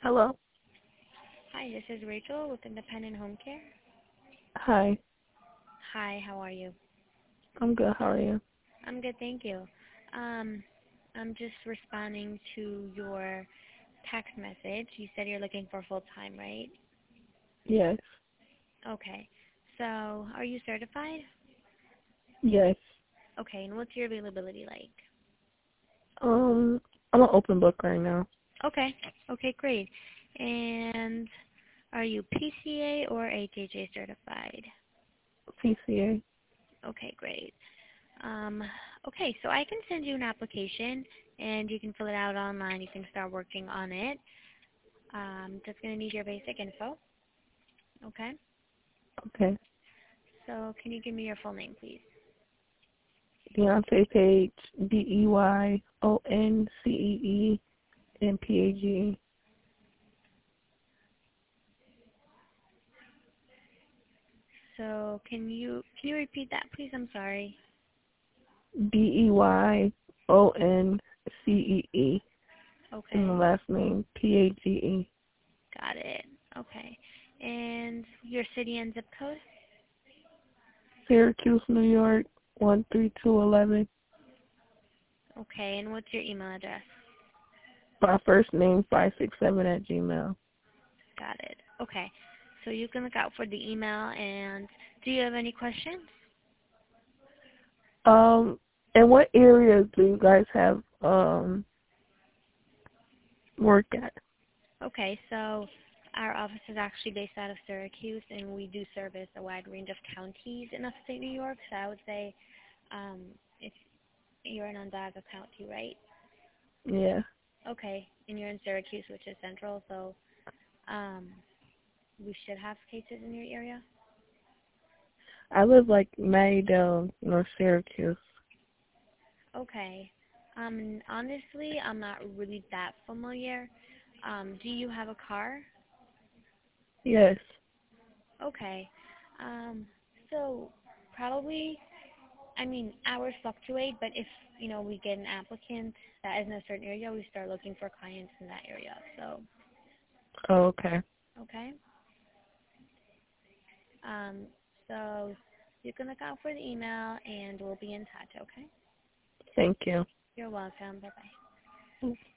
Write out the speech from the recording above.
Hello. Hi, this is Rachel with Independent Home Care. Hi. Hi, how are you? I'm good. How are you? I'm good, thank you. I'm just responding to your text message. You said you're looking for full-time, right? Yes. Okay. So, are you certified? Yes. Okay, and what's your availability like? I'm an open book right now. Okay. Okay, great. And are you PCA or HHA certified? PCA. Okay, great. Um, okay, so I can send you an application, and you can fill it out online. You can start working on it. Just going to need your basic info. Okay. Okay. So can you give me your full name, please? Deontay Page. DeYoncee and Page. So can you repeat that, please? I'm sorry. DeYoncee. And the Okay, last name Page. got it. Okay. And your city and zip code? Syracuse, New York 13211. Okay, and what's your email address? My first name 567 at Gmail. Got it. Okay. So you can look out for the email, and do you have any questions? And what areas do you guys have work at? Okay, so our office is actually based out of Syracuse, and we do service a wide range of counties in upstate New York. So I would say um, if you're in Onondaga County, right? Yeah. Okay, and you're in Syracuse, which is central, so um, we should have cases in your area. I live like Maryville, North Syracuse. Okay. And honestly, I'm not really that familiar. Do you have a car? Yes. Okay. So probably, I mean, hours fluctuate, but if, we get an applicant that is in a certain area, we start looking for clients in that area. So, Oh, okay. okay. Um, so you can look out for the email, and we'll be in touch, okay? Thank you. You're welcome. Bye-bye.